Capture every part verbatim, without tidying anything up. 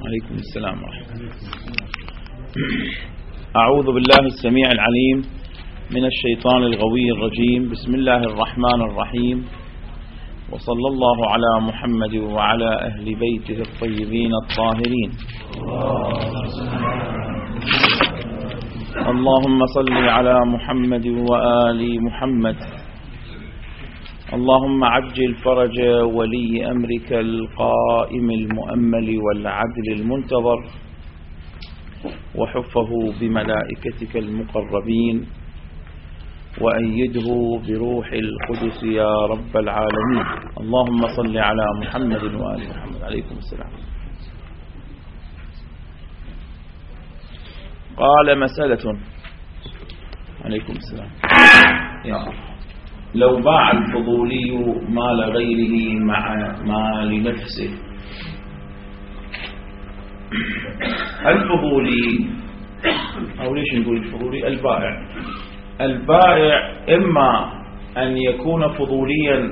عليكم السلام ورحمة الله. أعوذ بالله السميع العليم من الشيطان الغوي الرجيم. بسم الله الرحمن الرحيم، وصلى الله على محمد وعلى أهل بيته الطيبين الطاهرين. اللهم صل على محمد وآل محمد. اللهم عجل فرج ولي أمرك القائم المؤمل والعدل المنتظر، وحفه بملائكتك المقربين، وأيده بروح القدس يا رب العالمين. اللهم صل على محمد وآل محمد. عليكم السلام. قال مسألة. عليكم السلام. يا لو باع الفضولي مال غيره مع مال نفسه. الفضولي أو ليش نقول الفضولي؟ البائع البائع إما أن يكون فضوليا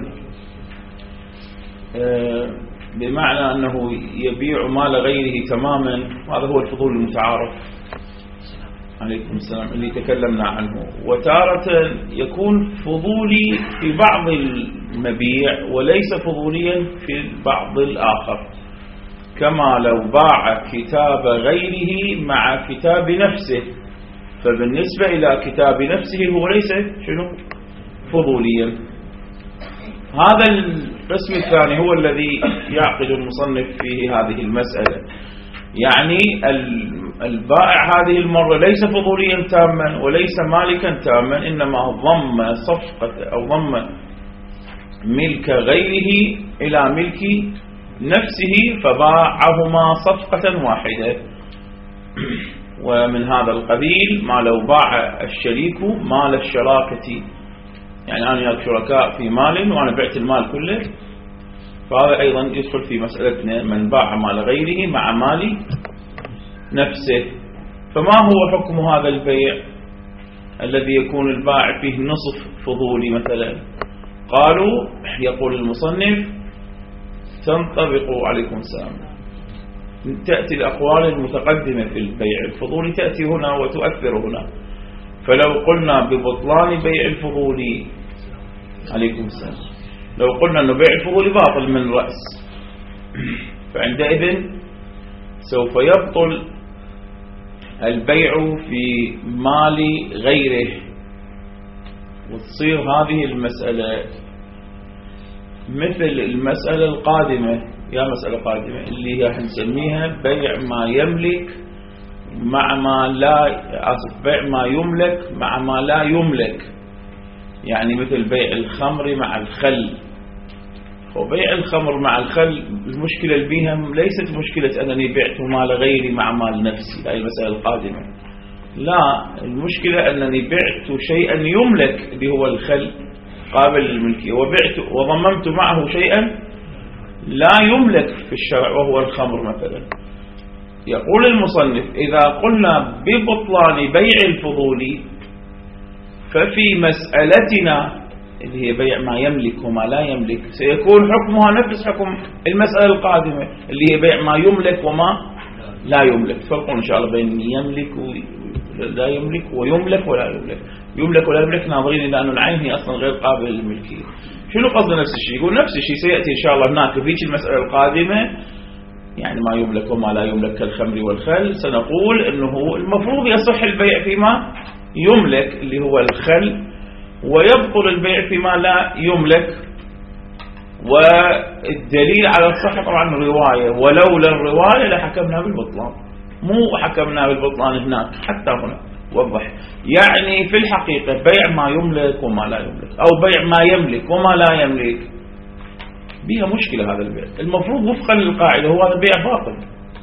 بمعنى أنه يبيع مال غيره تماما، هذا هو الفضول المتعارف. عليكم السلام، اللي تكلمنا عنه. وتارة يكون فضولي في بعض المبيع وليس فضوليا في البعض الآخر، كما لو باع كتاب غيره مع كتاب نفسه، فبالنسبة إلى كتاب نفسه هو ليس شنو فضوليا. هذا القسم الثاني هو الذي يعقد المصنف فيه هذه المسألة. يعني البائع هذه المرة ليس فضوليا تاما وليس مالكا تاما، إنما ضم صفقة أو ضم ملك غيره إلى ملك نفسه فباعهما صفقة واحدة. ومن هذا القبيل ما لو باع الشريك مال الشراكة، يعني أنا وياك شركاء في مال وأنا بعت المال كله، فهذا أيضا يدخل في مسألتنا من باع مال غيره مع مال نفسه. فما هو حكم هذا البيع الذي يكون البائع فيه نصف فضولي مثلا؟ قالوا، يقول المصنف، تنطبق عليكم السلام تأتي الأقوال المتقدمة في البيع الفضولي تأتي هنا وتؤثر هنا. فلو قلنا ببطلان بيع الفضولي، عليكم السلام، لو قلنا أنه بيع الفضولي باطل من رأس، فعندئذ سوف يبطل البيع في مال غيره، وتصير هذه المسألة مثل المسألة القادمة. يا مسألة قادمة اللي هي نسميها بيع ما يملك مع ما لا آسف بيع ما يملك مع ما لا يملك، يعني مثل بيع الخمر مع الخل. وبيع الخمر مع الخل المشكلة اللي بيها ليست مشكلة أنني بعت مال غيري مع مال نفسي، هاي المسألة القادمة. لا، المشكلة أنني بعت شيئا يملك اللي هو الخل قابل للملكية، وبعت وضممت معه شيئا لا يملك في الشرع وهو الخمر مثلا. يقول المصنف إذا قلنا ببطلان بيع الفضولي ففي مسألتنا اللي هي بيع ما يملك وما لا يملك سيكون حكمها نفس حكم المسألة القادمة اللي هي بيع ما يملك وما لا يملك. فرق إن شاء الله بين يملك ولا يملك ويملك ولا يملك. يملك ولا يملك ناظرين لأن العين هي أصلا غير قابلة للملكية. شنو قصد نفس الشيء؟ يقول نفس الشيء سيأتي إن شاء الله هناك في المسألة القادمة، يعني ما يملك وما لا يملك كالخمر والخل. سنقول أنه المفروض يصح البيع فيما يملك اللي هو الخل، ويبطل البيع فيما لا يملك. والدليل على الصحة طبعا الرواية، ولولا الرواية لحكمنا بالبطلان، مو حكمنا بالبطلان هناك حتى هنا وضح. يعني في الحقيقة بيع ما يملك وما لا يملك أو بيع ما يملك وما لا يملك بيها مشكلة. هذا البيع المفروض وفقا للقاعدة هو هذا بيع باطل.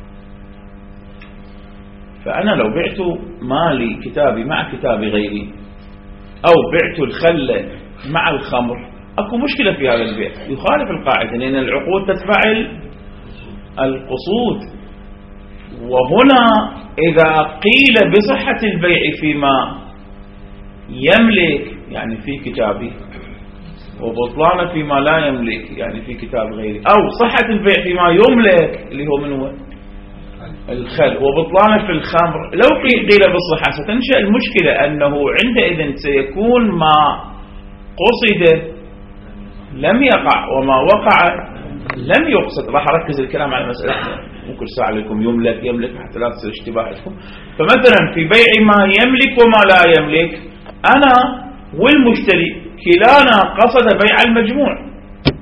فأنا لو بعت مالي كتابي مع كتاب غيري أو بعت الخل مع الخمر أكو مشكلة في هذا البيع، يخالف القاعدة لأن العقود تتبع القصود. وهنا إذا قيل بصحة البيع فيما يملك يعني في كتابي، وبطلان فيما لا يملك يعني في كتاب غيري، أو صحة البيع فيما يملك اللي هو من هو الخل، وبطلانه في الخمر. لو قيل بالصحة ستنشأ المشكلة أنه عندئذ سيكون ما قصد لم يقع وما وقع لم يقصد. راح أركز الكلام على مسألة ممكن ساعة لكم يملك يملك حتى لا تصير اشتباه لكم. فمثلا في بيع ما يملك وما لا يملك، أنا والمشتري كلانا قصد بيع المجموع،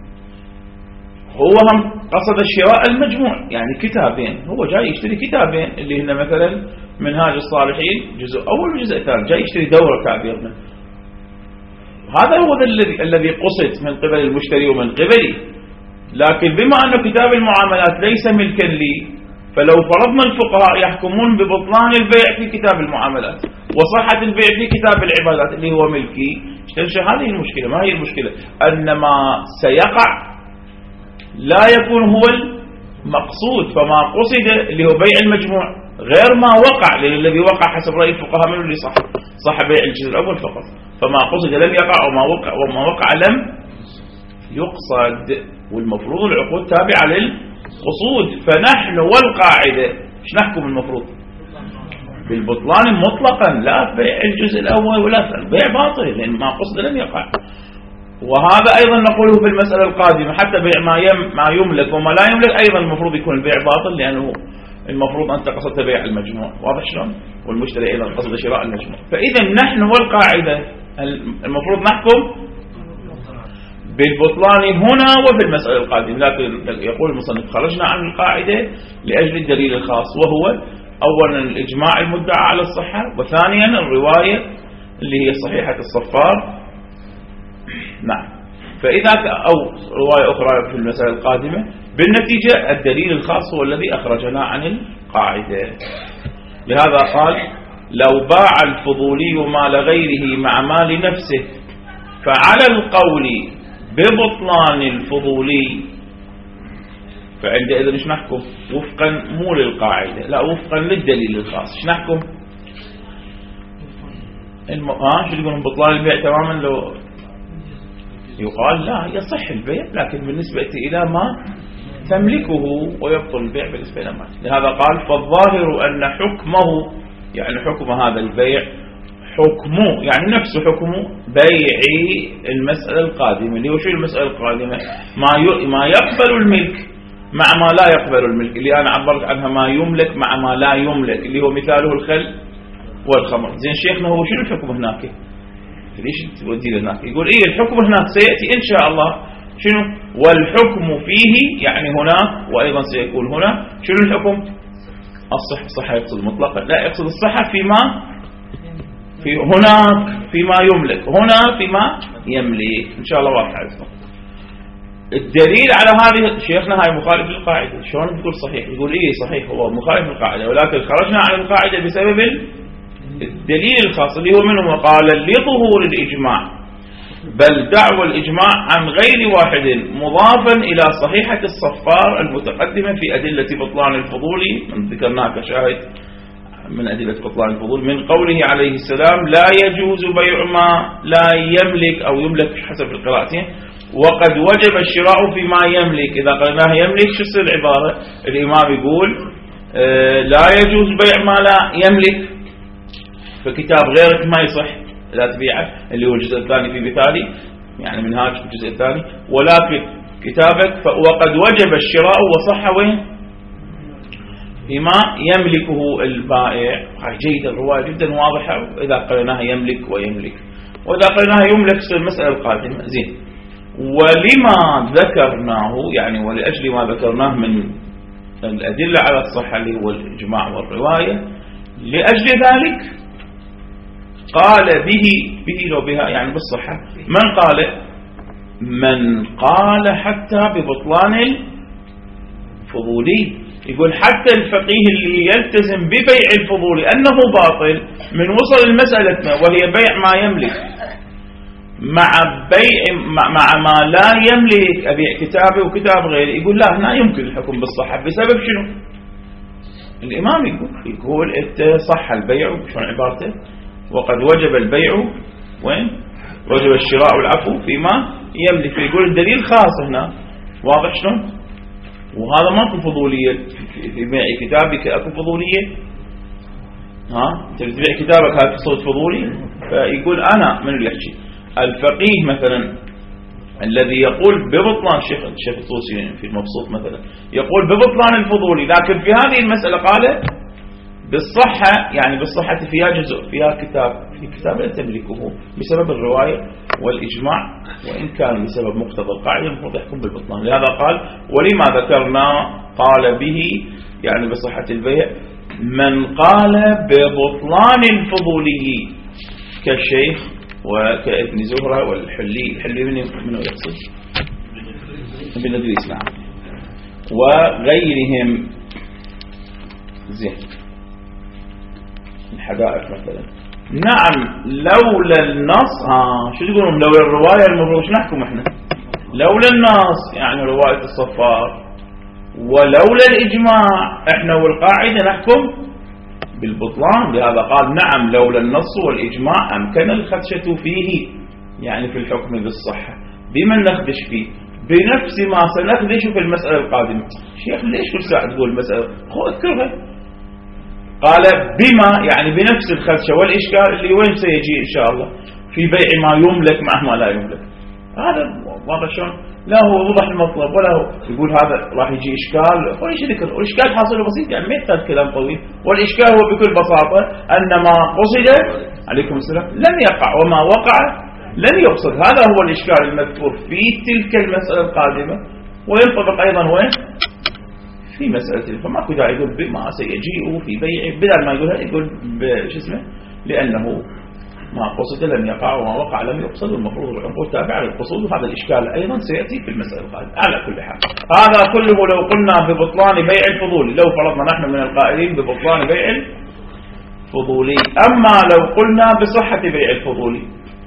هو هم قصد شراء المجموع، يعني كتابين، هو جاي يشتري كتابين اللي هنا مثلا منهاج الصالحين جزء أول وجزء ثاني، جاي يشتري دورة كابيرنا. هذا هو الذي الذي قصد من قبل المشتري ومن قبلي. لكن بما أن كتاب المعاملات ليس ملكا لي، فلو فرضنا الفقهاء يحكمون ببطلان البيع في كتاب المعاملات وصحة البيع في كتاب العبادات اللي هو ملكي، تنشأ هذه المشكلة. ما هي المشكلة؟ أن ما سيقع لا يكون هو المقصود، فما قصد اللي هو بيع المجموع غير ما وقع، لأن الذي وقع حسب رأي الفقهاء من اللي صح صح بيع الجزء الأول فقط، فما قصد لم يقع وما وقع وما وقع لم يقصد. والمفروض العقود تابعة للقصود. فنحن والقاعدة ايش نحكم؟ المفروض بالبطلان مطلقا، لا بيع الجزء الأول ولا البيع باطل لأن ما قصد لم يقع. وهذا أيضا نقوله في المسألة القادمة، حتى بيع ما يم ما يملك وما لا يملك أيضا المفروض يكون البيع باطل، لأنه المفروض أنت قصدت بيع المجموع، واضح شلون؟ والمشتري أيضا قصد شراء المجموع. فإذا نحن والقاعدة المفروض نحكم بالبطلان هنا وفي المسألة القادمة. لكن يقول المصنف خرجنا عن القاعدة لأجل الدليل الخاص، وهو أولا الإجماع المدعى على الصحة، وثانيا الرواية اللي هي صحيحة الصفار. نعم. فإذا أو رواية أخرى في المسألة القادمة. بالنتيجة الدليل الخاص هو الذي أخرجنا عن القاعدة. لهذا قال لو باع الفضولي مال غيره مع مال نفسه فعلى القول ببطلان الفضولي، فعندئذ ايش نحكم؟ وفقا مو للقاعدة، لا وفقا للدليل الخاص. ايش نحكم؟ الم... ها شو يقولون؟ بطلان البيع تماما. لو يقال لا يصح البيع لكن بالنسبة إلى ما تملكه ويبطل البيع بالنسبة إلى ما. لهذا قال فالظاهر أن حكمه، يعني حكم هذا البيع حكمه يعني نفس حكمه بيع المسألة القادمة. اللي هو شو المسألة القادمة؟ ما ما يقبل الملك مع ما لا يقبل الملك، اللي أنا عبرت عنها ما يملك مع ما لا يملك، اللي هو مثاله الخل والخمر. زين شيخنا هو شنو الحكم هناك؟ ليش تودي لهناك؟ يقول إيه الحكم هناك سيأتي إن شاء الله. شنو والحكم فيه؟ يعني هناك وأيضا سيكون هنا. شنو الحكم؟ الصحة. الصحة يقصد مطلقا، لا يقصد الصحة فيما في هناك فيما يملك، هنا فيما يملك. إن شاء الله واضح عندكم. الدليل على هذه شيخنا هاي مخالف للقاعدة. شلون تقول صحيح؟ يقول إيه صحيح هو مخالف للقاعدة، ولكن خرجنا عن القاعدة بسبب الدليل الخاص اللي هو منه. وقال لظهور الإجماع، بل دعوى الإجماع عن غير واحد مضافا إلى صحيحة الصفار المتقدمة في أدلة بطلان الفضول، من ذكرناها كشاهد من أدلة بطلان الفضول، من قوله عليه السلام لا يجوز بيع ما لا يملك أو يملك حسب القراءتين، وقد وجب الشراء فيما يملك. إذا قلناه يملك شو تصير العبارة؟ الإمام يقول آه لا يجوز بيع ما لا يملك، فكتاب غيرك ما يصح لا تبيعه، اللي هو الجزء الثاني في مثالي يعني منهاج الجزء الثاني. ولكن كتابك وقد وجب الشراء وصح وين؟ فيما يملكه البائع. هاي جيدة الرواية جدا واضحة. إذا قلناها يملك ويملك، وإذا قلناها يملك تصير المسألة القادمة. زين. ولما ذكرناه يعني ولأجل ما ذكرناه من الأدلة على الصحة اللي هو الإجماع والرواية، لأجل ذلك قال به به لو بها يعني بالصحة. من قال؟ من قال حتى ببطلان الفضولي. يقول حتى الفقيه اللي يلتزم ببيع الفضولي أنه باطل، من وصل المسألة وهي بيع ما يملك مع بيع مع ما لا يملك، أبيع كتابه وكتاب غيره، يقول لا هنا يمكن الحكم بالصحة. بسبب شنو؟ الإمام يقول يقول إنت صح البيع، شلون عبارته؟ وقد وجب البيع وين؟ وجب الشراء والعفو فيما يملك. يقول الدليل خاص هنا. واضح شلون؟ وهذا ماكو فضولية في بيع كتابك، اكو فضولية؟ ها انت بتبيع كتابك هذا صوت فضولي؟ فيقول انا من اللي يحكي الفقيه مثلا الذي يقول ببطلان الشيخ الشيخ الطوسي في المبسوط مثلا يقول ببطلان الفضولي، لكن في هذه المسألة قال بالصحة، يعني بالصحة فيها جزء، فيها كتاب، في كتاب لا تملكه بسبب الرواية والإجماع، وإن كان بسبب مقتضى القاعدة المفروض يحكم بالبطلان. لهذا قال ولما ذكرنا قال به يعني بصحة البيع من قال ببطلان الفضولي كالشيخ وكابن زهرة والحلي. الحلي منه يقصد ابن ادريس نعم وغيرهم. زين الحدائق مثلا نعم لولا النص ها شو تقولون لولا الرواية المفروض نحكم احنا لولا النص يعني رواية الصفار ولولا الإجماع احنا والقاعدة نحكم بالبطلان. لهذا قال نعم لولا النص والإجماع أمكن الخدشة فيه، يعني في الحكم بالصحة. بمن نخدش فيه؟ بنفس ما سنخدش في المسألة القادمة. شيخ ليش كل ساعة تقول المسألة خو اذكرها. قال بما يعني بنفس الخدشة والإشكال اللي وين سيجي إن شاء الله في بيع ما يملك مع ما لا يملك. هذا واضح شلون؟ لا هو وضح المطلب ولا هو يقول هذا راح يجي إشكال وإيش ذكر. والإشكال حاصل بسيط يعني ما يحتاج كلام طويل. والإشكال هو بكل بساطة أن ما قصد عليكم السلام لم يقع وما وقع لم يقصد. هذا هو الإشكال المذكور في تلك المسألة القادمة وينطبق أيضا وين في مسألة. فما داعي يقول بما سيجيء في بيع بدل ما يقولها يقول بش اسمه لأنه ما قصد لم يقع وما وقع لم يقصد والمفروض العقود تابعة للقصود. وهذا الإشكال أيضا سيأتي في المسألة القادمة. على كل حال هذا كله لو قلنا ببطلان بيع الفضولي، لو فرضنا نحن من القائلين ببطلان بيع الفضولي. أما لو قلنا بصحة بيع الفضولي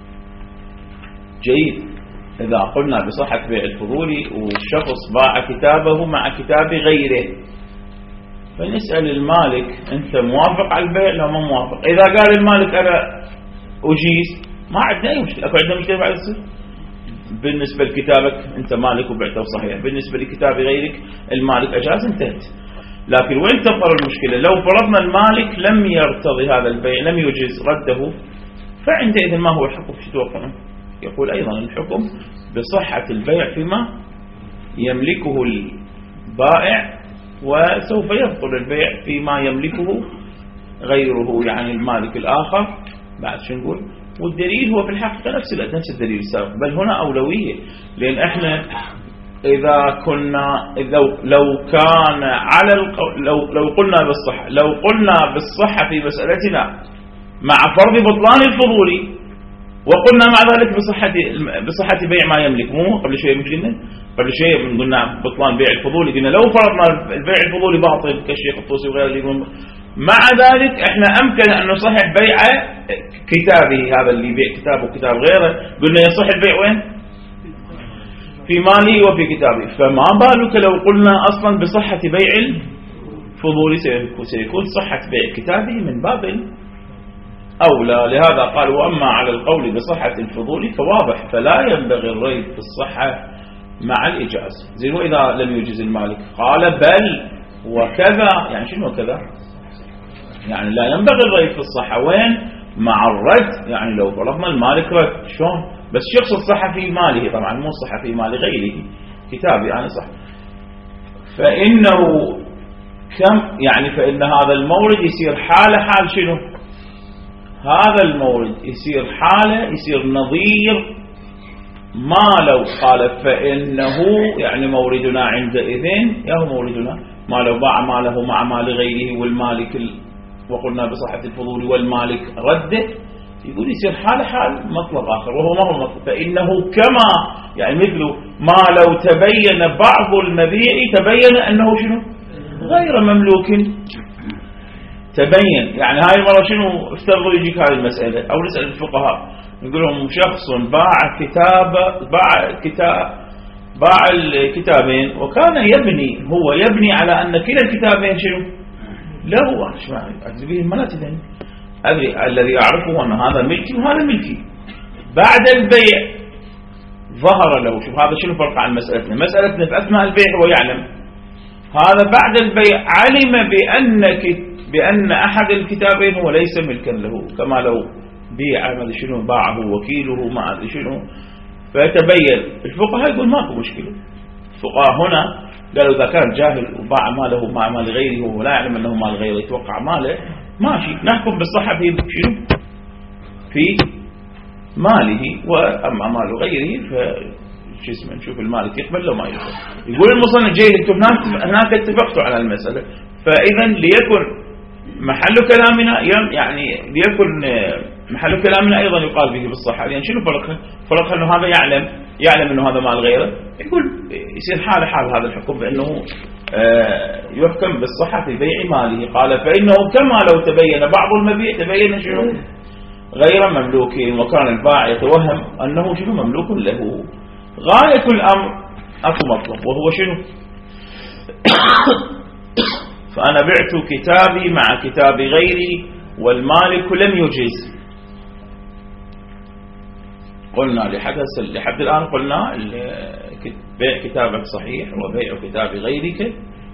جيد. إذا قلنا بصحة بيع الفضولي والشخص باع كتابه مع كتاب غيره فنسأل المالك أنت موافق على البيع لا ما موافق. إذا قال المالك أنا أجيز ما عندنا أي مشكلة. أكو عندنا مشكلة بعد السر بالنسبة لكتابك أنت مالك وبعته صحيح، بالنسبة لكتاب غيرك المالك أجاز انتهت. لكن وين تظهر المشكلة؟ لو فرضنا المالك لم يرتضي هذا البيع لم يجيز رده فعندئذ ما هو الحكم في توقعه؟ يقول أيضا الحكم بصحة البيع فيما يملكه البائع وسوف يبطل البيع فيما يملكه غيره يعني المالك الآخر. بعد شو نقول؟ والدليل هو في الحقيقة نفس نفس الدليل السابق بل هنا أولوية. لأن احنا إذا كنا إذا لو كان على القول لو لو قلنا بالصحة لو قلنا بالصحة في مسألتنا مع فرض بطلان الفضولي وقلنا مع ذلك بصحة بصحة بيع ما يملك. مو قبل شوية مش قلنا قبل شوية من قلنا بطلان بيع الفضولي قلنا لو فرضنا البيع الفضولي باطل كالشيخ الطوسي وغيره مع ذلك احنا امكن ان نصحح بيع كتابه. هذا اللي يبيع كتابه وكتاب غيره قلنا يصح البيع وين في ماله وفي كتابه. فما بالك لو قلنا اصلا بصحة بيع الفضولي سيكون صحة بيع كتابه من باب أولى. لهذا قال وأما على القول بصحة الفضول فواضح فلا ينبغي الريب في الصحة مع الإجاز. زين وإذا لم يجز المالك قال بل وكذا يعني شنو كذا يعني لا ينبغي الريب في الصحة وين مع الرد. يعني لو فرضنا المالك رد شلون بس شخص الصحة في ماله طبعا مو الصحة في مال غيره كتابي يعني صح فإنه كم يعني فإن هذا المورد يصير حالة حال شنو هذا المورد يصير حالة يصير نظير ما لو قال فإنه يعني موردنا عندئذ يا هو موردنا ما لو باع ماله مع مال غيره والمالك ال... وقلنا بصحة الفضول والمالك رده يقول يصير حالة حال مطلب آخر وهو ما هو مطلب. فإنه كما يعني مثل ما لو تبين بعض المبيع تبين أنه شنو غير مملوك تبين. يعني هاي المرة شنو افترضوا يجيك هذه المسألة أو نسأل الفقهاء نقول لهم شخص باع كتاب باع كتاب باع الكتابين وكان يبني هو يبني على أن كلا الكتابين شنو له ايش معنى أجزبيه ما تدري أدري الذي أعرفه أن هذا ملكي وهذا ملكي. بعد البيع ظهر له شوف هذا شنو فرق عن مسألتنا. مسألتنا في أثناء البيع هو يعلم هذا بعد البيع علم بأن بأن أحد الكتابين هو ليس ملكا له، كما لو بيع ما أدري شنو باعه وكيله ما أدري شنو، فيتبين. الفقهاء يقول ماكو مشكلة. الفقهاء هنا قالوا إذا كان جاهل وباع ماله مع مال غيره ولا يعلم أنه مال غيره يتوقع ماله، ماشي، نحكم بالصحة في شنو؟ في ماله. وأما مال غيره فشو اسمه نشوف المالك يقبل لو ما يقبل. يقول المصنف جيد انتم هناك اتفقتوا على المسألة، فإذا ليكن محل كلامنا يعني ليكن محل كلامنا أيضا يقال به بالصحة. يعني شنو فرقه؟ فرقه أنه هذا يعلم يعلم أنه هذا مال غيره، يقول يصير حال حال هذا الحكم بأنه يحكم بالصحة في بيع ماله. قال فإنه كما لو تبين بعض المبيع تبين شنو غير مملوك، وكان البائع يتوهم أنه شنو مملوك له. غاية الأمر أكو مطلب وهو شنو؟ فأنا بعت كتابي مع كتاب غيري والمالك لم يجز. قلنا لحد لحد الآن قلنا بيع كتابك صحيح وبيع كتاب غيرك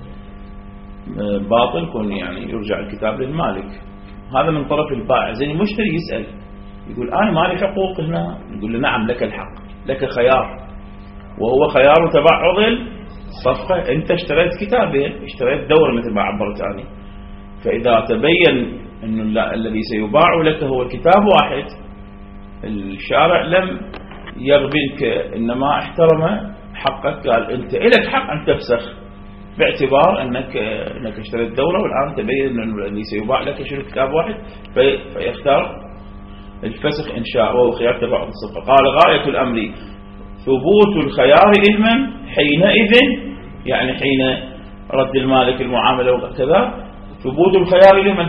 باطل، كون يعني يرجع الكتاب للمالك. هذا من طرف البائع. زين المشتري يسأل يقول أنا مالي حقوق هنا، يقول له نعم لك الحق، لك خيار، وهو خيار تبعض الصفقة. أنت اشتريت كتابين، اشتريت دورة مثل ما عبرت عني، فإذا تبين أن الذي سيباع لك هو كتاب واحد، الشارع لم يغبنك، إنما احترم حقك، قال أنت إلك حق أن تفسخ، باعتبار أنك أنك اشتريت دورة والآن تبين أن الذي سيباع لك شنو كتاب واحد، في فيختار الفسخ إن شاء، وهو خيار تبعض الصفقة. قال غاية الأمر ثبوت الخيار إلما حينئذ، يعني حين رد المالك المعاملة وكذا، ثبوت الخيار لمن؟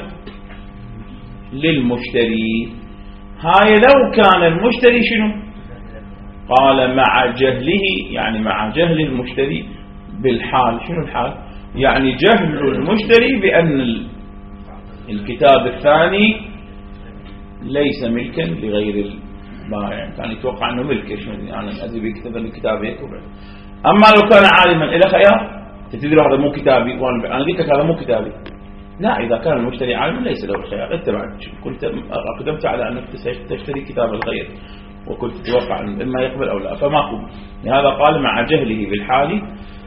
للمشتري. هاي لو كان المشتري شنو؟ قال مع جهله، يعني مع جهل المشتري بالحال. شنو الحال؟ يعني جهل المشتري بأن الكتاب الثاني ليس ملكا لغير البائع، كان يتوقع أنه ملك، يعني أدري بيكتب الكتاب هيك. أما لو كان عالما إلى خيار، تدري هذا مو كتابي وأنا قلت لك هذا مو كتابي، لا، إذا كان المشتري عالما ليس له الخيار. أنت بعد كنت أقدمت على أنك تشتري كتاب الغير وكنت تتوقع إما يقبل أو لا، فماكو. لهذا قال مع جهله بالحال.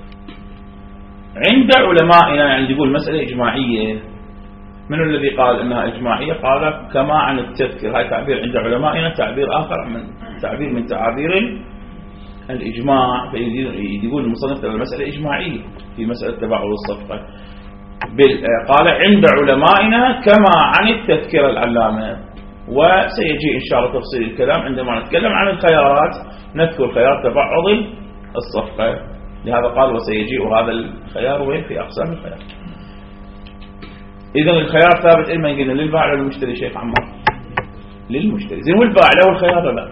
عند علمائنا يعني يقول مسألة إجماعية. من الذي قال إنها إجماعية؟ قال كما عن التذكر. هاي تعبير عند علمائنا تعبير آخر من تعبير من تعابير الإجماع. فيقول المصنف المسألة إجماعية في مسألة تباعد الصفقة. قال عند علمائنا كما عن التذكر العلامة. وسيجي إن شاء الله تفصيل الكلام عندما نتكلم عن الخيارات، نذكر خيار تباعد الصفقة. لهذا قال وسيجيء هذا الخيار وين في أقسام الخيار. إذن الخيار ثابت إما يقولنا للبائع ولا للمشتري؟ شيخ عمار للمشتري. زين والبائع له الخيار ولا لا؟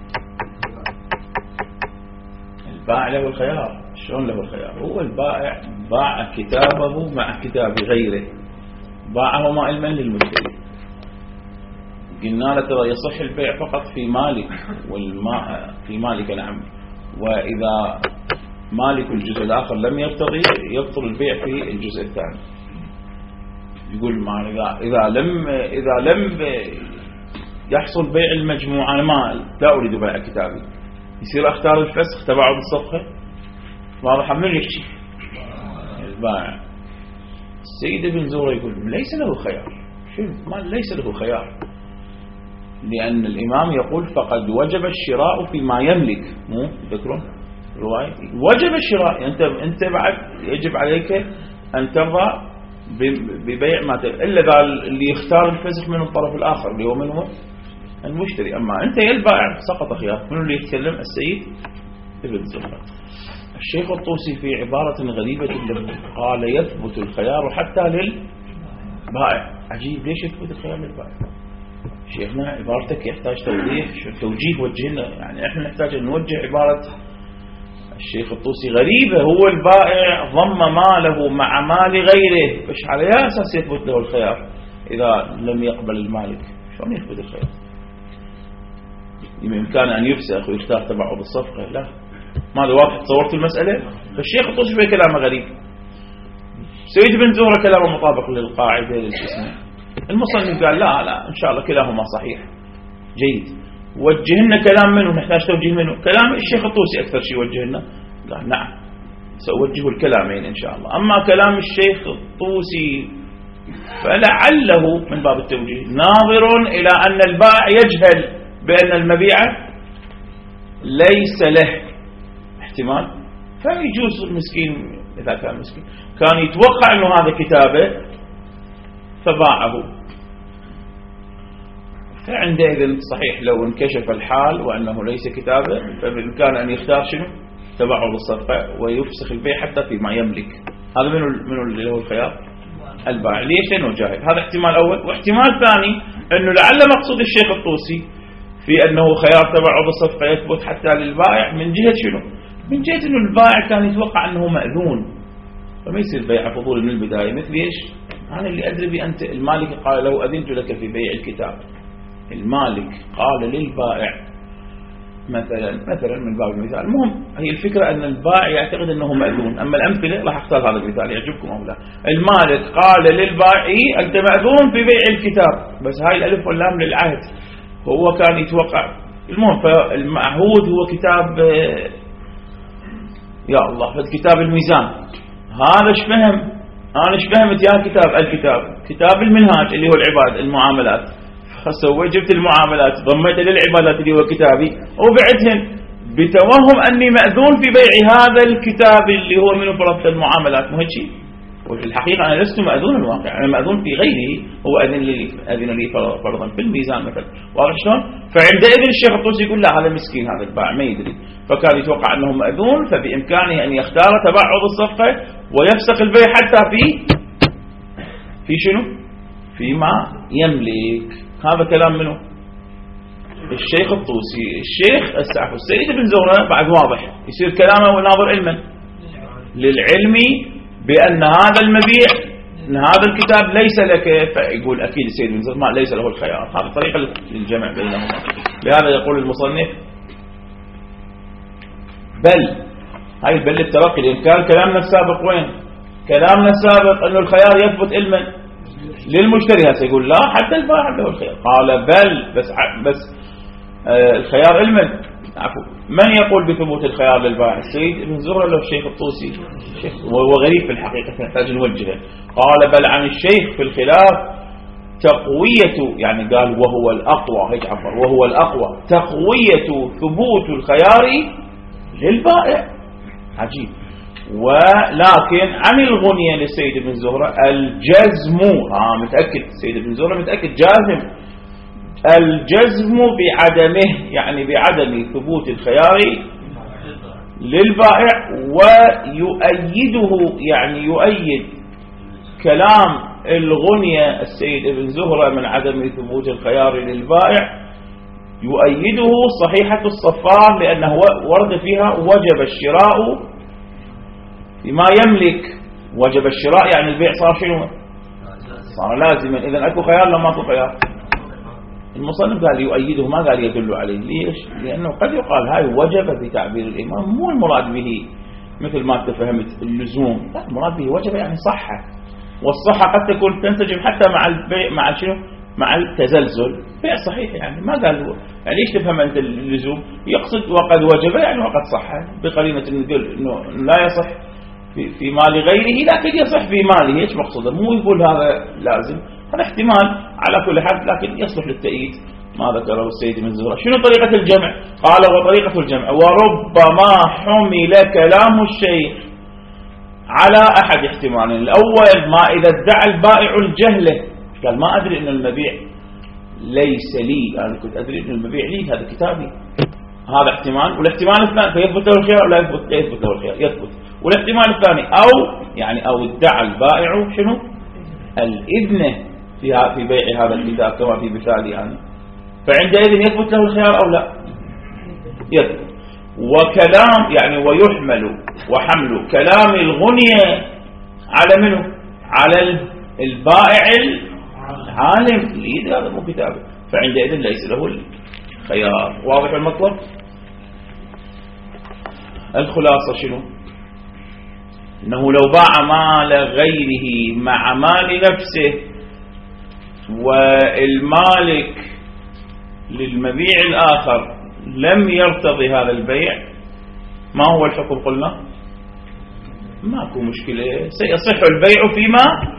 البائع له الخيار. شلون له الخيار؟ هو البائع باع كتابه مع كتاب غيره، باعهما علما للمشتري. قلنا له ترى يصح البيع فقط في مالك والماء في مالك نعم، وإذا مالك الجزء الآخر لم يرتضي يبطل البيع في الجزء الثاني. يقول معنا إذا إذا لم إذا لم يحصل بيع المجموعة، أنا ما لا أريد بيع كتابي، يصير أختار الفسخ تباعد الصفقة. واضح؟ من يكشف البائع. السيد ابن زورة يقول ليس له خيار. شو ما ليس له خيار؟ لأن الإمام يقول فقد وجب الشراء فيما يملك. مو تذكرون رواية وجب الشراء، يعني أنت أنت بعد يجب عليك أن ترضى ببيع ما ت... إلا ذا اللي يختار الفسخ من الطرف الآخر اللي هو منه المشتري. أما أنت يا البائع سقط خيار. من اللي يتكلم؟ السيد ابن زهرة. الشيخ الطوسي في عبارة غريبة له قال يثبت الخيار حتى للبائع. عجيب، ليش يثبت الخيار للبائع؟ شيخنا عبارتك يحتاج توضيح، توجيه وجهنا، يعني احنا نحتاج ان نوجه عبارة الشيخ الطوسي غريبة. هو البائع ضم ماله مع مال غيره، فش على أساس يثبت له الخيار إذا لم يقبل المالك؟ شلون يثبت الخيار؟ بإمكان أن يفسخ ويختار تبعض الصفقة؟ لا. ماذا واضح؟ تصورت المسألة؟ فالشيخ الطوسي في كلامه غريب. سيد بن زهرة كلامه مطابق للقاعدة للجسم. المصنف قال لا لا إن شاء الله كلاهما صحيح جيد. وجهنا كلام منه، نحتاج توجيه منه. كلام الشيخ الطوسي أكثر شيء وجهنا. قال نعم سأوجه الكلامين إن شاء الله. أما كلام الشيخ الطوسي فلعله من باب التوجيه ناظر إلى أن البائع يجهل بأن المبيع ليس له احتمال، فيجوز المسكين إذا كان مسكين كان يتوقع أنه هذا كتابه فباعه، فعندئذ صحيح لو انكشف الحال وأنه ليس كتابه فبالإمكان أن يختار شنو تبعه بالصفقة ويفسخ البيع حتى فيما يملك. هذا منه منه اللي هو الخيار البائع. ليش؟ لأنه جاهل. هذا احتمال أول. واحتمال ثاني أنه لعل مقصود الشيخ الطوسي في أنه خيار تبعه بالصفقة يثبت حتى للبائع من جهة شنو؟ من جهة أنه البائع كان يتوقع أنه مأذون فما يصير بيع فضول من البداية. مثل إيش؟ أنا اللي أدري بأنت المالك قال له أذنت لك في بيع الكتاب. المالك قال للبائع مثلا مثلا من باب المثال. المهم هي الفكرة أن البائع يعتقد أنه مأذون. أما الأمثلة راح أختار هذا المثال يعجبكم أو لا. المالك قال للبائع أنت مأذون في بيع الكتاب، بس هاي الألف واللام للعهد. هو كان يتوقع. المهم فالمعهود هو كتاب يا الله هذا كتاب الميزان. هذا ايش فهم؟ أنا ايش فهمت يا كتاب الكتاب كتاب المنهاج اللي هو العباد المعاملات. فسوي جبت المعاملات ضميت للعبادات اللي هو كتابي وبعدهن بتوهم أني مأذون في بيع هذا الكتاب اللي هو من فرض المعاملات. مو هيك؟ وفي الحقيقة أنا لست مأذون الواقع، أنا مأذون في غيره. هو أذن لي أذن لي فرضا في الميزان مثلا. واضح شلون؟ فعندئذ الشيخ الطوسي يقول لا هذا مسكين هذا البائع ما يدري، فكان يتوقع أنه مأذون فبإمكانه أن يختار تبعض الصفقة ويفسخ البيع حتى في في شنو؟ فيما يملك. هذا كلام منه الشيخ الطوسي. الشيخ استعفوا السيد بن زهرة بعد واضح يصير كلامه وناظر علما للعلم بأن هذا المبيع أن هذا الكتاب ليس لك، فيقول أكيد السيد بن زهرة ليس له الخيار. هذا طريقة للجمع بينهما. لهذا يقول المصنف بل هاي بل الترقي لأن كان كلامنا السابق وين؟ كلامنا السابق أنه الخيار يثبت علما للمشتري. هسه يقول لا حتى البائع له الخيار. قال بل بس بس آه الخيار علما. عفوا من يقول بثبوت الخيار للبائع؟ السيد ابن زهرة ولا الشيخ الطوسي؟ وهو غريب في الحقيقة نحتاج نوجهه. قال بل عن الشيخ في الخلاف تقوية، يعني قال وهو الأقوى، هيك عبر وهو الأقوى تقوية ثبوت الخيار للبائع. عجيب. ولكن عن الغنية للسيد بن زهرة الجزم. آه متأكد السيد بن زهرة متأكد جازم الجزم بعدمه، يعني بعدم ثبوت الخيار للبائع. ويؤيده يعني يؤيد كلام الغنية السيد بن زهرة من عدم ثبوت الخيار للبائع يؤيده صحيحة الصفار لأنه ورد فيها وجب الشراء بما يملك. وجب الشراء يعني البيع صار شنو؟ صار لازما. إذن أكو خيار لما أكو خيار. المصنف قال يؤيده ما قال يدل عليه. ليش؟ لأنه قد يقال هاي وجب في تعبير الإمام مو المراد به مثل ما أنت فهمت اللزوم، لا المراد به وجب يعني صحة. والصحة قد تكون تنسجم حتى مع البيع مع شنو؟ مع التزلزل. بيع صحيح يعني ما قال يعني ليش تفهم أنت اللزوم؟ يقصد وقد وجب يعني وقد صحة بقرينة إنه لا يصح في, في مال غيره لكن يصح في ماله. ايش مقصوده؟ مو يقول هذا لازم، هذا احتمال على كل حال لكن يصلح للتأييد ما ذكره السيد من زهرة. شنو طريقة الجمع؟ قال وطريقة الجمع وربما حمل كلام الشيخ على أحد احتمالين. الأول ما إذا ادعى البائع الجهلة قال ما أدري أن المبيع ليس لي، أنا كنت أدري أن المبيع لي هذا كتابي. هذا احتمال. والاحتمال الثاني فيثبت له الخيار ولا يثبت؟ يثبت له الخيار يثبت. والاحتمال الثاني أو يعني أو ادعى البائع شنو؟ الإذن في في بيع هذا الكتاب كما في مثالي يعني. فعندئذ يثبت له الخيار أو لا؟ يثبت. وكلام يعني ويحمل وحمل كلام الغنية على منه؟ على البائع العالم اللي هذا مو كتابه، فعندئذ ليس له الخيار. واضح المطلب؟ الخلاصة شنو؟ أنه لو باع مال غيره مع مال نفسه والمالك للمبيع الآخر لم يرتضي هذا البيع، ما هو الحكم؟ قلنا ماكو مشكلة، سيصح البيع فيما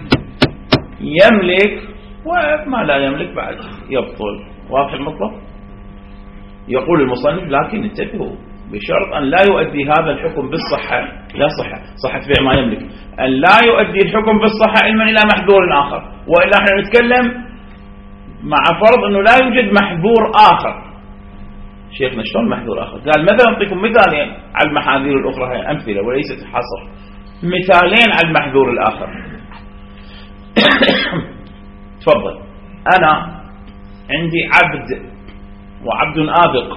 يملك، وما لا يملك بعد يبطل. واضح المطلب؟ يقول المصنف لكن انتبهوا بشرط أن لا يؤدي هذا الحكم بالصحة، لا صحة صحة بيع ما يملك، أن لا يؤدي الحكم بالصحة علما إلى محذور آخر، وإلا احنا نتكلم مع فرض أنه لا يوجد محذور آخر. شيخنا شلون محذور آخر؟ قال مثلا أعطيكم مثالين على المحاذير الأخرى، هي أمثلة وليست حصر، مثالين على المحذور الآخر. تفضل، أنا عندي عبد وعبد آبق،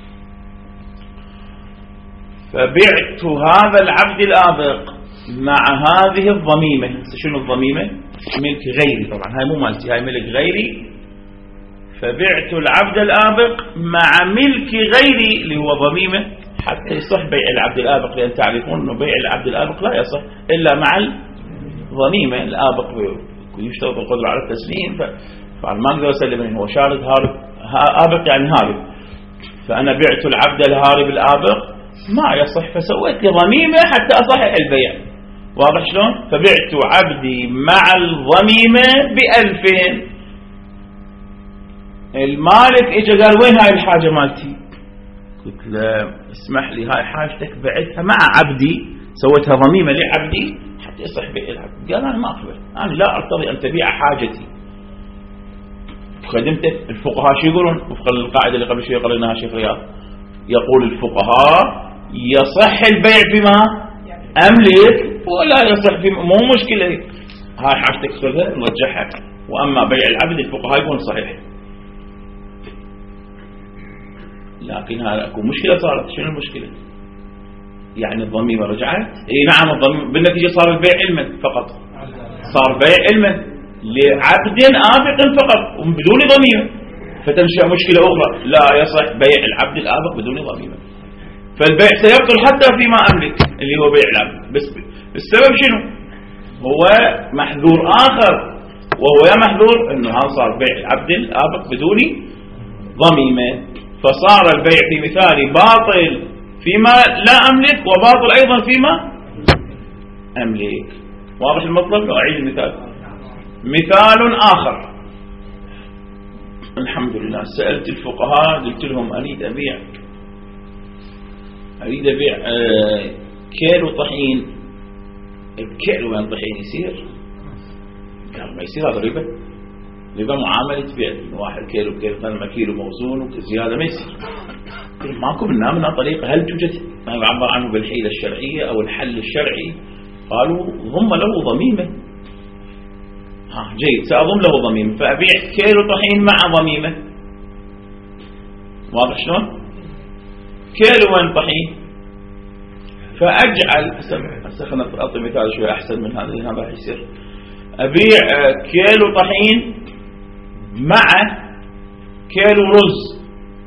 فبعت هذا العبد الآبق مع هذه الضميمة. شنو الضميمة؟ ملك غيري، طبعا هاي مو مالتي، هاي ملك غيري، فبعت العبد الآبق مع ملك غيري اللي هو ضميمة حتى يصح بيع العبد الآبق، لأن تعرفون أنه بيع العبد الآبق لا يصح إلا مع الضميمة. الآبق يشترط القدرة على التسليم، فما أقدر أسلم منه، هو شارد هارب، آبق يعني هارب، فأنا بعت العبد الهارب الآبق ما يصح، فسويت لي ضميمة حتى أصحح البيع. واضح شلون؟ فبعت عبدي مع الضميمة بألفين. المالك اجى قال وين هاي الحاجة مالتي؟ قلت له اسمح لي هاي حاجتك بعتها مع عبدي، سويتها ضميمة لعبدي حتى يصح بيع العبد. قال أنا ما أقبل، أنا لا أرتضي أن تبيع حاجتي. خدمتك. الفقهاء شو يقولون وفق القاعدة اللي قبل شوية قريناها شيخ رياض؟ يقول الفقهاء يصح البيع بما أملك ولا يصح بما، مو مشكلة، هاي حاجتك خذها نرجعها، وأما بيع العبد الفقهاء يقولون صحيح. لكن هذا اكو مشكلة صارت. شنو المشكلة؟ يعني الضميمة رجعت؟ اي نعم الضميمة، بالنتيجة صار البيع علما فقط، صار بيع علما لعبد آبق فقط بدون ضميمة، فتنشأ مشكلة أخرى، لا يصح بيع العبد الآبق بدون ضميمة، فالبيع سيبطل حتى فيما أملك اللي هو بيع العبد. بس السبب شنو؟ هو محذور آخر، وهو يا محذور أنه هذا صار بيع العبد الآبق بدون ضميمة، فصار البيع في مثالي باطل فيما لا أملك وباطل أيضا فيما أملك. واضح المطلب؟ لو أعيد المثال. مثال آخر، الحمد لله سألت الفقهاء قلت لهم أريد أبيع أريد أبيع آه كيلو طحين. الكيلو وين طحين يصير؟ قال ما يصير، هذا ربا، ربا معاملة بيع، واحد كيلو بكيلو ثلاثة كيلو موزون وزيادة ما يصير. ماكو منها طريقة، هل توجد ما يعبر عنه بالحيلة الشرعية أو الحل الشرعي؟ قالوا ضم له ضميمة. ها جيد، سأضم له ضميمة، فأبيع كيلو طحين مع ضميمة. واضح شلون؟ كيلو وين طحين، فأجعل خلنا أعطي مثال شوي أحسن من هذا، هذا يصير أبيع كيلو طحين مع كيلو رز،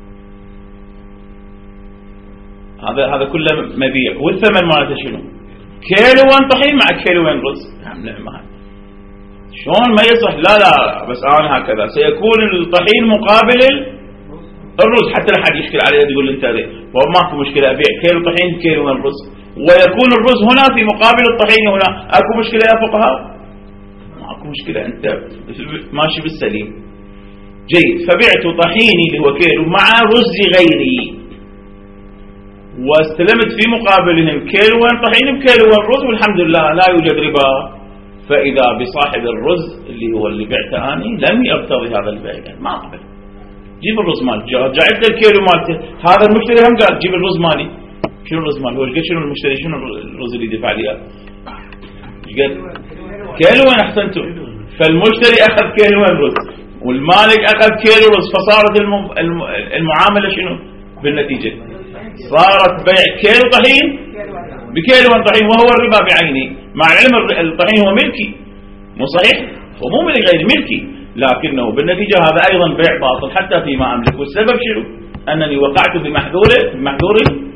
هذا هذا كله مبيع، والثمن مالته شنو؟ كيلو وين طحين مع كيلو وين رز. نعم نعم، شلون ما يصح؟ لا لا بس أنا هكذا سيكون الطحين مقابل الرز، حتى لا حد يشكل عليه يقول انت وماكو مشكلة، أبيع كيلو طحين كيلو وين رز، ويكون الرز هنا في مقابل الطحين هنا. أكو مشكلة يا فقهاء؟ ماكو مشكلة، أنت ماشي بالسليم. جيد، فبعت طحيني اللي هو كيلو مع رز غيري، واستلمت في مقابلهم كيلو وين طحين بكيلو وين رز، والحمد لله لا يوجد ربا. فإذا بصاحب الرز اللي هو اللي بعته أني لم يرتضي هذا البيع، ما أقبل، جيب الرز مالي، رجعت الكيلو مالته. هذا المشتري هم قال جيب الرز مالي. شنو الرز مالي؟ هو قال شنو المشتري، شنو الرز اللي دفع لي؟ قال كيلو وين. أحسنتم، فالمشتري أخذ كيلو وين رز والمالك أخذ كيلو رز، فصارت المعاملة شنو بالنتيجة؟ صارت بيع كيلو طحين بكيلو وين طحين، وهو الربا بعينه، مع العلم الطحين هو ملكي، مو صحيح؟ هو مو ملك غير ملكي، لكنه بالنتيجة هذا أيضا بيع باطل حتى فيما أملك. والسبب شنو؟ أنني وقعت بمحذور بمحذور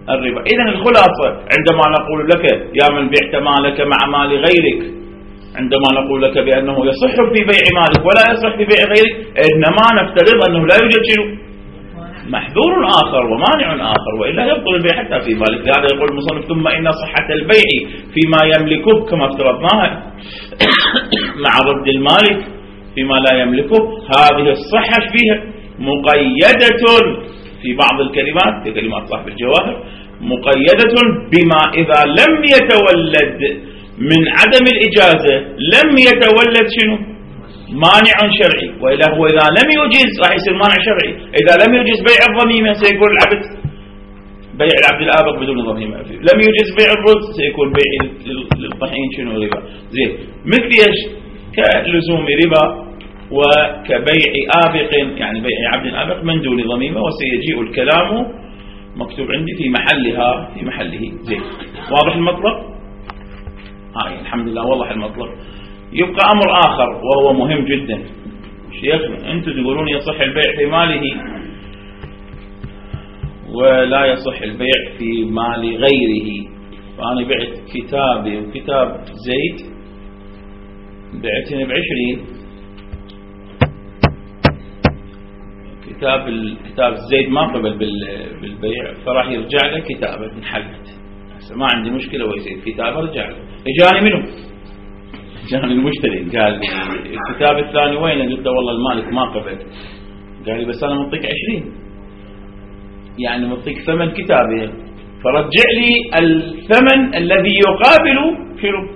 الربا. إذن الخلاصة عندما نقول لك يا من بعت مالك مع مال غيرك، عندما نقول لك بأنه يصح في بيع مالك ولا يصح في بيع غيرك، إنما نفترض أنه لا يوجد شيء محذور آخر ومانع آخر، وإلا يبطل البيع حتى في مالك. لهذا يقول المصنف ثم إن صحة البيع فيما يملكه كما افترضناها مع رد المالك فيما لا يملكه، هذه الصحة فيها مقيدة في بعض الكلمات، في كلمات صاحب الجواهر، مقيدة بما إذا لم يتولد من عدم الإجازة لم يتولد شنو؟ مانع شرعي. وإلا هو إذا لم يجيز راح يصير مانع شرعي. إذا لم يجيز بيع الضميمة سيكون العبد بيع العبد الآبق بدون ضميمة، لم يجيز بيع الرز سيكون بيع للطحين شنو؟ ربا. زين، مثل ايش؟ كلزوم ربا وكبيع آبق، يعني بيع عبد آبق من دون ضميمة، وسيجيء الكلام مكتوب عندي في محلها في محله. زين، واضح المطلب؟ هاي الحمد لله وضح المطلب. يبقى أمر آخر وهو مهم جدا. شيخنا أنتم تقولون يصح البيع في ماله ولا يصح البيع في مال غيره، فأنا بعت كتابي وكتاب زيد بعتني بعشرين، كتاب الكتاب زيد ما قبل بالبيع فراح يرجع له كتابه انحلت، ما عندي مشكلة ويزيد كتابه رجع له. اجاني منه؟ اجاني المشتري قال لي الكتاب الثاني وين؟ قلت له والله المالك ما قبل. قال لي بس انا مطيك عشرين، يعني مطيك ثمن كتابه، فرجع لي الثمن الذي يقابل شنو؟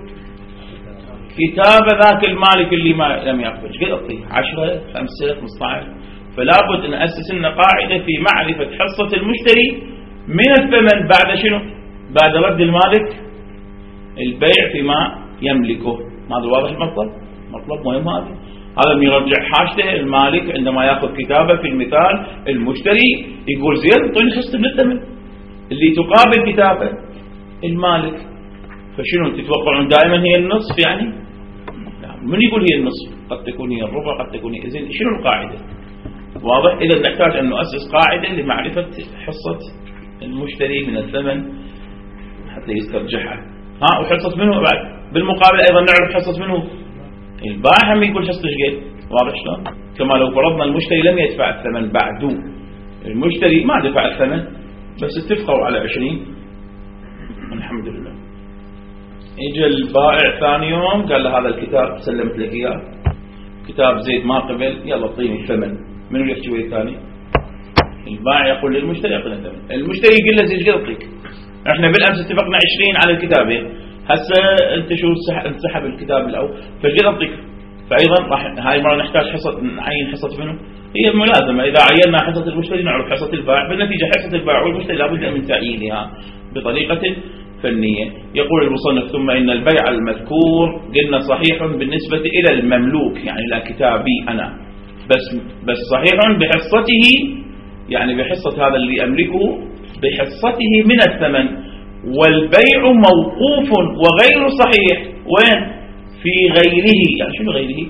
كتاب ذاك المالك اللي ما لم يقبل. ايش قد اعطيه؟ عشرة، خمسة، خمسة عشر. فلا بد ان اسس لنا قاعده في معرفه حصه المشتري من الثمن بعد شنو؟ بعد رد المالك البيع فيما يملكه. هذا واضح المطلب؟ مطلب مهم هذا. هذا من يرجع حاجته المالك عندما ياخذ كتابه في المثال، المشتري يقول زين اعطيني حصه من الثمن اللي تقابل كتابه المالك. فشنو تتوقعون دائما هي النصف؟ يعني من يقول هي النصف؟ قد تكون هي الربع، قد تكون هي زين. شنو القاعده؟ واضح؟ اذا نحتاج ان نؤسس قاعده لمعرفه حصه المشتري من الثمن حتى يسترجعها. ها، وحصه منه بعد بالمقابل ايضا نعرف حصه منه البائع، هم يقول حصه ايش قد. واضح شلون؟ كما لو فرضنا المشتري لم يدفع الثمن بعده، المشتري ما دفع الثمن بس اتفقوا على عشرين الحمد لله. اجى البائع ثاني يوم قال له هذا الكتاب سلمت لك اياه، كتاب زيد ما قبل، يلا اعطيني الثمن. منو اللي يحكي ويا الثاني؟ البائع يقول للمشتري اعطيني الثمن، المشتري يقول له زيد اعطيك، احنا بالامس اتفقنا عشرين على الكتابين، هسه انت شو انسحب الكتاب الاول فجد اعطيك. فايضا راح هاي المره نحتاج حصه، نعين حصه منه، هي ملازمه. اذا عينا حصه المشتري نعرف حصه البائع، بالنتيجه حصه البائع والمشتري لابد من تعيينها بطريقه فنيه. يقول المصنف ثم ان البيع المذكور قلنا صحيح بالنسبه الى المملوك، يعني لا كتابي انا، بس بس صحيح بحصته، يعني بحصه هذا اللي املكه بحصته من الثمن. والبيع موقوف وغير صحيح وين؟ في غيره. يعني شنو غيره؟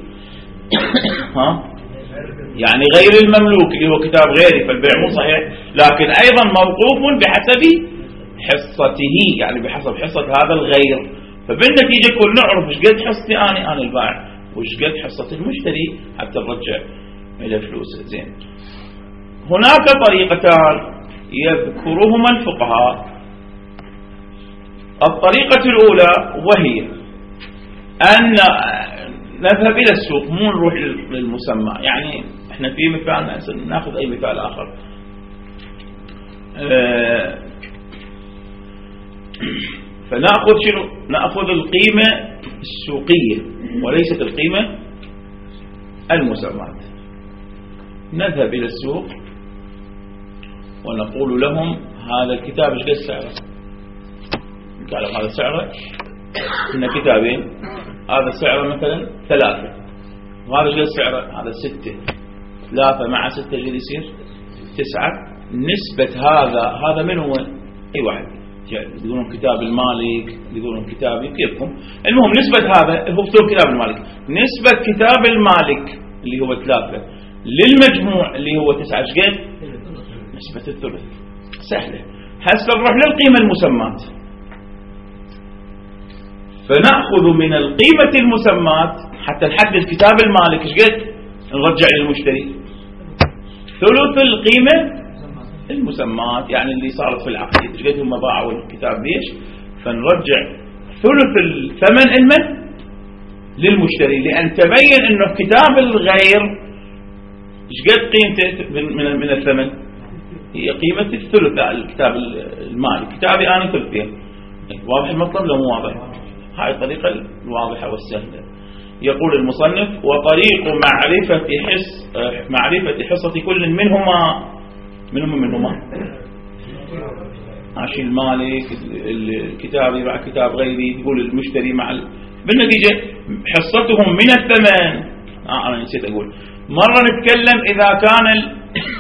ها؟ يعني غير المملوك اللي هو كتاب غيري، فالبيع مو صحيح، لكن ايضا موقوف بحسب حصته، يعني بحسب حصة هذا الغير. فبالنتيجة كل نعرف ايش قد حصتي انا انا البائع وايش قد حصة المشتري حتى نرجع الى فلوسه. زين، هناك طريقتان يذكرهما الفقهاء. الطريقة الأولى وهي أن نذهب إلى السوق، مو نروح للمسمى. يعني احنا في مثال، ناخذ أي مثال آخر. اه فنأخذ شنو؟ نأخذ القيمة السوقية وليست القيمة المسمات. نذهب إلى السوق ونقول لهم هذا الكتاب ايش قد سعره؟ قالوا هذا سعره إن كتابين، هذا سعره مثلا ثلاثة، وهذا ايش قد سعره؟ هذا ستة. ثلاثة مع ستة اللي يصير تسعة. نسبة هذا هذا من هو؟ أي واحد يقولون كتاب المالك، يقولون كتابي، كيفكم. المهم نسبة هذا هو كتاب المالك، نسبة كتاب المالك اللي هو ثلاثة للمجموع اللي هو تسعة ايش قد؟ نسبة الثلث. سهلة. هسه نروح للقيمة المسمات، فنأخذ من القيمة المسمات حتى نحدد كتاب المالك ايش قد نرجع للمشتري ثلث القيمة المسمات، يعني اللي صارت في العقد ايش قد هم باعوا الكتاب ليش، فنرجع ثلث الثمن المن للمشتري، لأن تبين انه كتاب الغير ايش قد قيمته من من الثمن، هي قيمة الثلث الكتاب المالي، كتابي انا ثلثين. واضح المطلب لو مو واضح؟ هاي الطريقة الواضحة والسهلة. يقول المصنف: وطريق معرفة حص معرفة حصة كل منهما منهما منهما عشان المالك الكتاب مع كتاب غيري، يقول المشتري مع ال... بالنتيجة حصتهم من الثمن. آه أنا نسيت أقول مرة نتكلم إذا كان ال...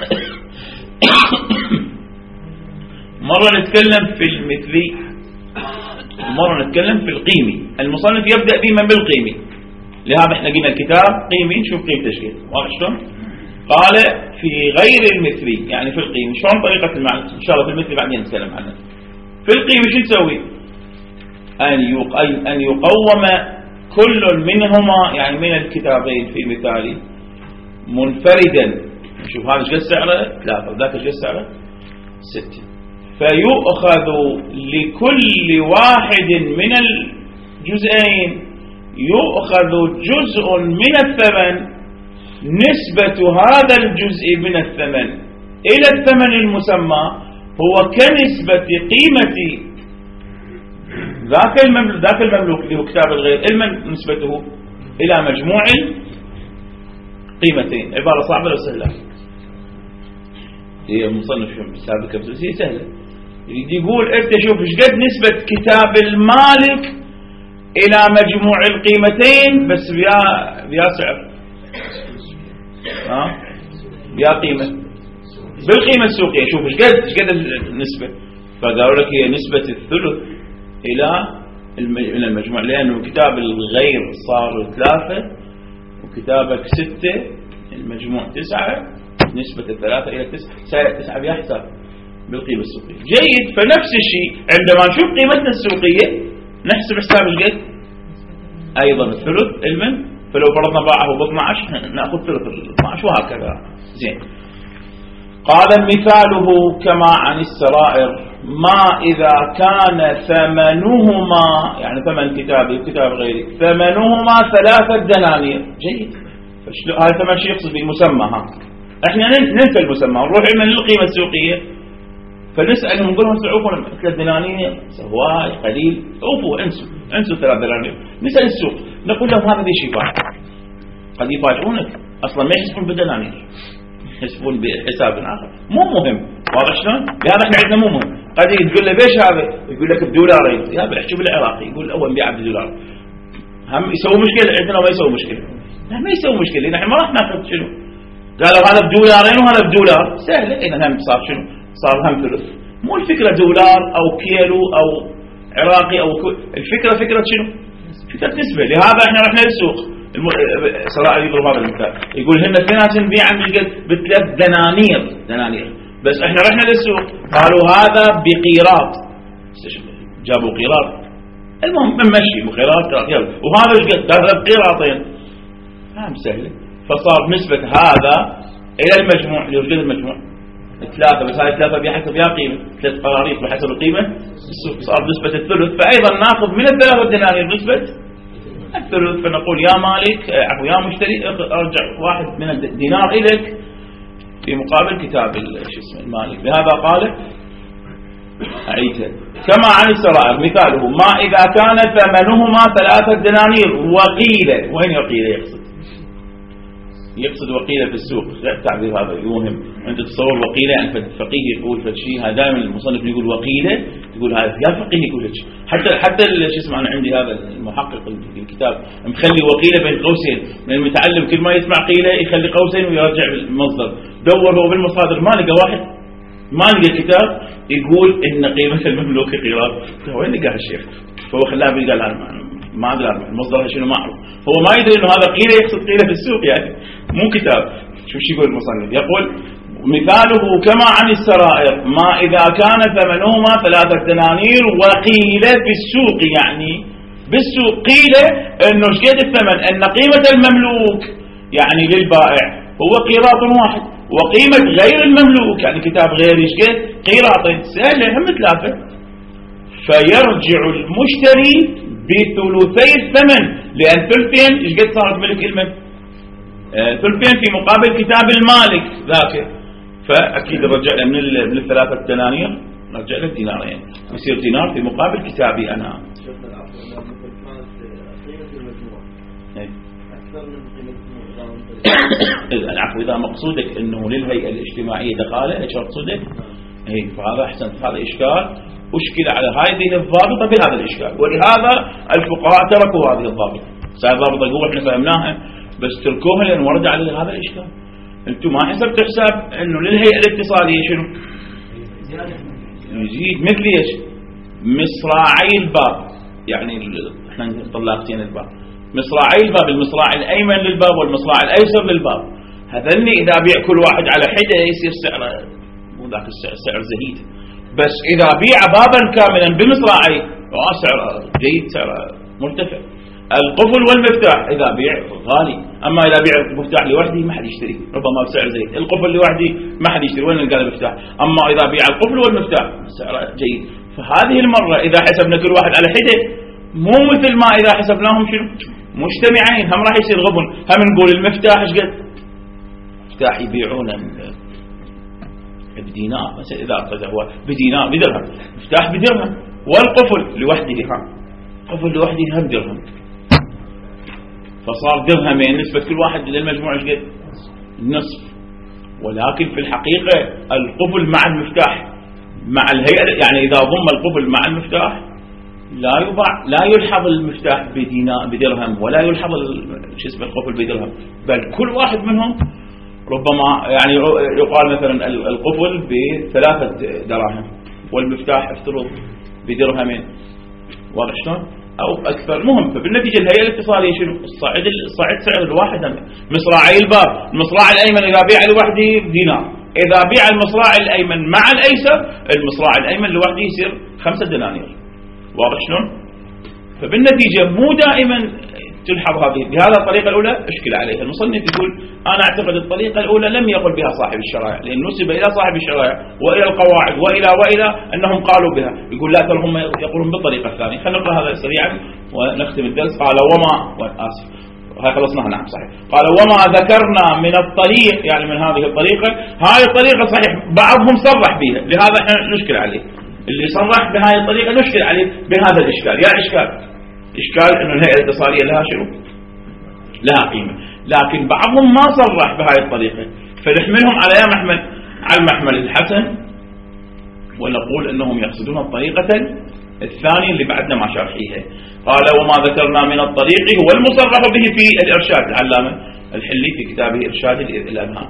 مرة نتكلم في المثلي، مرة نتكلم في القيمي. المصنف يبدأ بمن بالقيمي، لهذا احنا قلنا الكتاب قيمي نشوف قيمته ايش قد. واضح شلون؟ قال في غير المثلي يعني في القيمي. شلون طريقة المعنى؟ ان شاء الله في المثلي بعدين نتكلم عنه. في القيمي شو نسوي؟ ان ان يقوم كل منهما يعني من الكتابين في مثالي منفردا. شوف هذا ايش قد سعره؟ ثلاثة، وذاك ايش قد سعره؟ ستة. فيؤخذ لكل واحد من الجزئين يؤخذ جزء من الثمن نسبة هذا الجزء من الثمن إلى الثمن المسمى هو كنسبة قيمة ذاك المملوك ذاك المملوك اللي هو كتاب الغير المن نسبته إلى مجموع القيمتين. عبارة صعبة ولا سهلة؟ هي مصنف سابقة بس هي سهلة. يقول أنت شوف إيش قد نسبة كتاب المالك إلى مجموع القيمتين بس بيا بيا سعر، ها بيا قيمة بالقيمة السوقية. شوف إيش قد إيش قد النسبة، فقالوا لك هي نسبة الثلث إلى من المجموع، لأنه كتاب الغير صار ثلاثة وكتابك ستة المجموع تسعة، نسبة الثلاثة إلى تسعة سالب تسعة بيحسب بالقيمة السوقية. جيد. فنفس الشيء عندما نشوف قيمتنا السوقية نحسب حساب القد أيضا الثلث المن، فلو فرضنا باعه ب اثني عشر نأخذ ثلث ال اثني عشر وهكذا. زين. قال مثاله كما عن السرائر ما إذا كان ثمنهما يعني ثمن كتابي وكتاب غيري ثمنهما ثلاثة دنانير. جيد. هذا ثمن شيء يقصد بالمسمى. ها احنا ننسى المسمى ونروح من القيمة السوقية، فنسألهم نقول لهم سعوفوا ثلاث دنانير سواء قليل، عوفوا انسوا انسوا ثلاث دنانير. نسأل السوق نقول لهم هذا ليش يباع؟ قد يفاجئونك اصلا ما يحسبون بالدنانير، يحسبون بحساب اخر مو مهم. واضح شلون؟ لهذا احنا عندنا مو مهم. قد تقول له بيش هذا؟ يقول لك بدولارين. يا بحكي بالعراقي يقول اول بيع بدولار. هم يسوي مشكله عندنا وما يسوي مشكله؟ لا ما يسوي مشكله، نحن ما راح ناخذ شنو؟ قالوا هذا بدولارين وهذا بدولار سهله. اذا هم صار شنو؟ صار هم ثلث. مو الفكرة دولار أو كيلو أو عراقي أو كو... الفكرة فكرة شنو؟ فكرة نسبة. لهذا احنا رحنا للسوق الم... صراحة يضرب هذا المثال يقول هن اثنينات نبيع عن القد بثلاث دنانير دنانير بس احنا رحنا للسوق قالوا هذا بقيراط، جابوا قيراط المهم بنمشي بقيراط يلا، وهذا ايش قد؟ هذا بقيراطين. فهم سهلة. فصار نسبة هذا إلى المجموع اللي وجد المجموع ثلاثة، بس هاي ثلاثة بحسب يا قيمة ثلاث قراريط بحسب القيمة السوق صار نسبة الثلث. فأيضا ناخذ من الثلاثة دنانير نسبة الثلث، فنقول يا مالك عفوا يا مشتري ارجع واحد من الدينار إليك في مقابل كتاب شو اسمه المالك. لهذا قال أعيدها كما عن السرائر مثاله ما إذا كان ثمنهما ثلاثة دنانير وقيل. وين وقيل يقصد؟ يقصد وقيل في السوق. لا التعبير هذا يوهم. أنت تصور وقيلة يعني فقيه يقول فشيء، هذا دائما المصنف يقول وقيلة تقول هذا يا فقيه يقول هيك. حتى حتى شو اسمه أنا عندي هذا المحقق في الكتاب مخلي وقيلة بين قوسين، من المتعلم كل ما يسمع قيلة يخلي قوسين ويرجع بالمصدر. دور هو بالمصادر ما لقى واحد، ما لقى كتاب يقول إن قيمة المملوك قيراط. وين لقى الشيخ؟ فهو خلاه قال ما أدري المصدر شنو معروف، هو ما يدري إنه هذا قيلة يقصد قيلة في السوق يعني مو كتاب. شو شو يقول المصنف؟ يقول مثاله كما عن السرائر ما إذا كان ثمنهما ثلاثة دنانير وقيل في السوق، يعني بالسوق قيل إنه شقد الثمن، أن قيمة المملوك يعني للبائع هو قيراط واحد، وقيمة غير المملوك يعني كتاب غيري شقد قيراطين، سهلة هم ثلاثة. فيرجع المشتري بثلثي الثمن، لأن ثلثين شقد صارت ملك المن، ثلثين في مقابل كتاب المالك ذاك، فأكيد رجع من من الثلاثة دنانير رجع له دينارين، يصير دينار في مقابل كتابي أنا. العفو إذا مقصودك أنه للهيئة الاجتماعية دخاله، إيش مقصودك؟ إيه فهذا أحسن، هذا إشكال أشكل على هذه الضابطة بهذا الإشكال، ولهذا الفقهاء تركوا هذه الضابطة. صار ضابطة القوة احنا فهمناها بس تركوها لأن ورد على هذا الإشكال. أنتم ما حسبت حساب أنه للهيئة الاتصالية شنو؟ يزيد مثل إيش؟ مصراعي الباب، يعني احنا طلقتين الباب، مصراعي الباب، المصراع الأيمن للباب والمصراع الأيسر للباب، هذني إذا بيع كل واحد على حدة يصير سعره مو ذاك السعر، سعر زهيد. بس إذا بيع بابا كاملا بمصراعي سعره جيد، سعره مرتفع. القفل والمفتاح إذا بيع غالي، أما إذا بيع المفتاح لوحده ما حد يشتري، ربما بسعر زهيد. القفل لوحده ما حد يشتري، وين نلقى المفتاح؟ أما إذا بيع القفل والمفتاح سعره جيد. فهذه المرة إذا حسبنا كل واحد على حدة مو مثل ما إذا حسبناهم شنو مجتمعين، هم راح يصير غبن. هم نقول المفتاح ايش قد؟ مفتاح يبيعونه بدينار مثلا، إذا أخذ هو بدينار بدرهم، مفتاح بدرهم، والقفل لوحده ها قفل لوحده هم درهم، فصار درهمين نسبة كل واحد للمجموع ايش قد؟ نصف. ولكن في الحقيقة القفل مع المفتاح مع الهيئة، يعني إذا ضم القفل مع المفتاح لا يباع، لا يلحظ المفتاح بدينار بدرهم، ولا يلحظ شو اسمه القفل بدرهم، بل كل واحد منهم ربما يعني يقال مثلا القفل بثلاثة دراهم والمفتاح افترض بدرهمين، واضح شلون؟ أو أكثر. مهم. فبالنتيجة الهيئة الاتصالية شنو؟ الصاعد الصاعد سعر الواحد مصراعي الباب، المصراع الأيمن إذا بيع لوحده دينار، إذا بيع المصراع الأيمن مع الأيسر المصراع الأيمن لوحده يصير خمسة دنانير، واضح شلون؟ فبالنتيجة مو دائما تلحظ هذه. بهذا الطريقة الأولى اشكل عليها المصنف، يقول أنا أعتقد الطريقة الأولى لم يقل بها صاحب الشرائع، لأن نسب إلى صاحب الشرائع وإلى القواعد وإلى وإلى أنهم قالوا بها. يقول لا ترى هم يقولون بالطريقة الثانية. خلينا نقرأ هذا سريعا ونختم الدرس. قال وما وآسف هاي خلصناها. نعم صحيح. قال وما ذكرنا من الطريق، يعني من هذه الطريقة، هاي الطريقة صحيح بعضهم صرح بها، لهذا احنا نشكل عليه. اللي صرح بهاي الطريقة نشكل عليه بهذا الإشكال. يا إشكال إشكال إنه الهيئة الاتصالية لها شنو؟ لها قيمة، لكن بعضهم ما صرح بهاي الطريقة، فنحملهم على يا محمل على المحمل الحسن، ونقول إنهم يقصدون الطريقة الثانية اللي بعدنا ما شرحيها. قال وما ذكرنا من الطريق هو المصرح به في الإرشاد، العلامة الحلي في كتابه إرشاد الأذهان،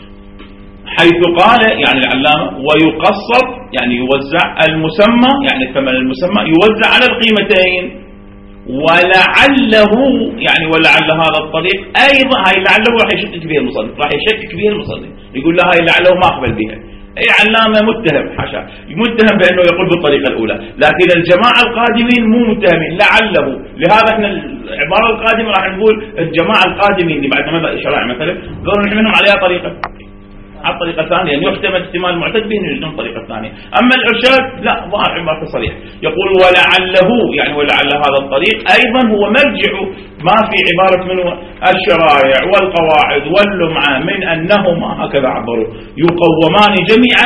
حيث قال يعني العلامة ويقسط يعني يوزع المسمى، يعني الثمن المسمى يوزع على القيمتين، ولعله يعني ولعل هذا الطريق أيضا، هاي لعله راح يشكك بها المصنف، راح يشكك بها المصنف، يقول له هاي لعله ما أقبل بها. أي علامة متهم حاشا متهم بأنه يقول بالطريقة الأولى، لكن الجماعة القادمين مو متهمين لعله. لهذا احنا العبارة القادمة راح نقول الجماعة القادمين اللي بعد ماذا شرائع مثلا ذول نحملهم عليها طريقة على الطريقة الثانية، يعني يحتمل احتمال معتد به يجدون الطريقة الثانية. أما الإرشاد لا، ظاهر عبارة صريح يقول ولعله، يعني ولعل هذا الطريق أيضا هو مرجع ما في عبارة منه الشرائع والقواعد واللمعة من أنهما هكذا عبروا يقومان جميعا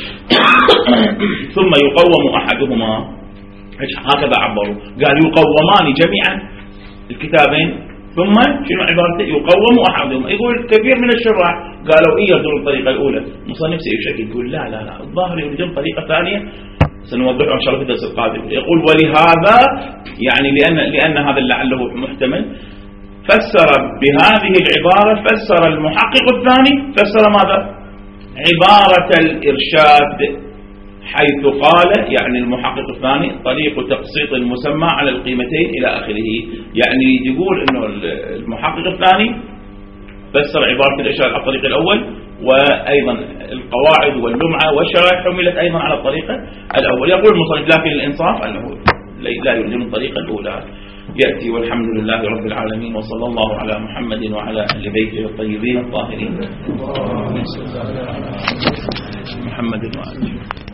ثم يقوم أحدهما، هكذا عبروا، قال يقومان جميعا الكتابين ثم شنو عبارته يقوم أحدهما. يقول كثير من الشراح قالوا إيه يرجون الطريقة الأولى، مصنف سيشكل يقول لا لا لا الظاهر يرجون طريقة ثانية سنوضحها إن شاء الله في الدرس القادم. يقول ولهذا يعني لأن لأن هذا لعله محتمل فسر بهذه العبارة، فسر المحقق الثاني فسر ماذا؟ عبارة الإرشاد، حيث قال يعني المحقق الثاني طريق تقسيط المسمى على القيمتين إلى آخره. يعني يقول إنه المحقق الثاني فسر عبارة الإرشاد على الطريق الأول، وأيضا القواعد واللمعة والشرائح حملت أيضا على الطريقة الأول. يقول المصنف لكن الإنصاف أنه لا يلزم الطريقة الأولى يأتي. والحمد لله رب العالمين، وصلى الله على محمد وعلى أهل بيته الطيبين الطاهرين محمد وآله.